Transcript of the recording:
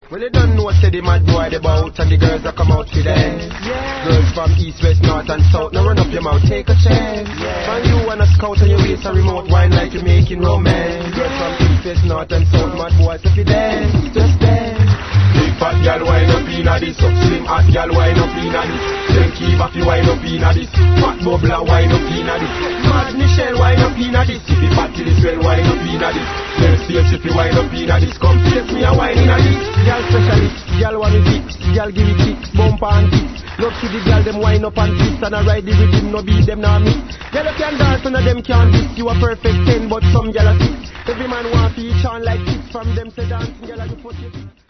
Well, you don't know what say the mad boy the bout and the girls that come out today. Yeah. Girls from east, west, north and south, now run up your mouth, take a chance. Yeah. Find you wanna scout and you waist a remote wine like you're making romance. Girls from east, west, north and south, mad boys if you dance, just dance. Big fat gal wind up inna this, slim hot gal wind up inna this. Then keep up you wind up inna this, fat bubbler wind up inna this. Mad Michelle wind up inna this, if you fat till it's well wind up inna this. Then stage if you wind up inna this, come face me a wine inna this. Gal specialist, gal want me fix, gal give me kicks, bumper and kicks. Love to the gal them wind up and twist and I ride the rhythm, no beat them now miss. Gal you can dance and them can't miss, you a perfect 10 but some gal a 6. Every man want to each on like 6 from them say dancing gal a do 40.